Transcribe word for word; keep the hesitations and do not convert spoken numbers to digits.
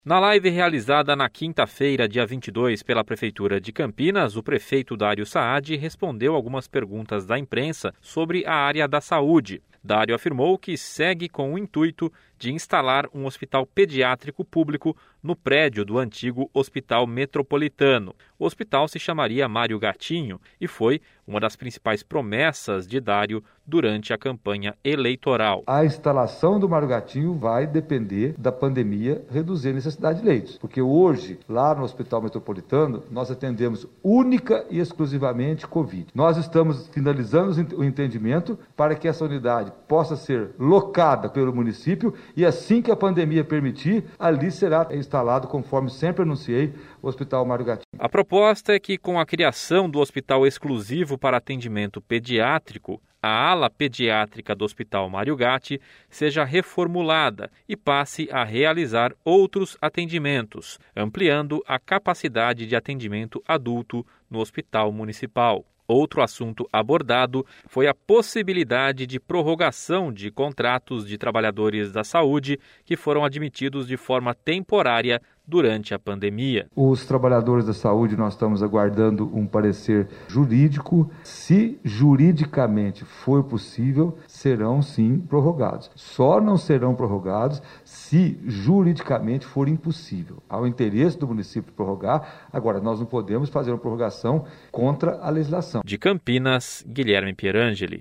Na live realizada na quinta-feira, dia vinte e dois, pela Prefeitura de Campinas, o prefeito Dário Saad respondeu algumas perguntas da imprensa sobre a área da saúde. Dário afirmou que segue com o intuito de instalar um hospital pediátrico público no prédio do antigo Hospital Metropolitano. O hospital se chamaria Mário Gatinho e foi uma das principais promessas de Dário durante a campanha eleitoral. A instalação do Mário Gatinho vai depender da pandemia reduzir a necessidade de leitos, porque hoje, lá no Hospital Metropolitano, nós atendemos única e exclusivamente Covid. Nós estamos finalizando o entendimento para que essa unidade possa ser locada pelo município e assim que a pandemia permitir, ali será instalado, conforme sempre anunciei, o Hospital Mário Gatinho. A proposta é que, com a criação do hospital exclusivo para atendimento pediátrico, a ala pediátrica do Hospital Mário Gatti seja reformulada e passe a realizar outros atendimentos, ampliando a capacidade de atendimento adulto no Hospital Municipal. Outro assunto abordado foi a possibilidade de prorrogação de contratos de trabalhadores da saúde que foram admitidos de forma temporária durante a pandemia. Os trabalhadores da saúde, nós estamos aguardando um parecer jurídico. Se juridicamente for possível, serão sim prorrogados. Só não serão prorrogados se juridicamente for impossível. Há o interesse do município prorrogar, agora nós não podemos fazer uma prorrogação contra a legislação. De Campinas, Guilherme Pierangeli.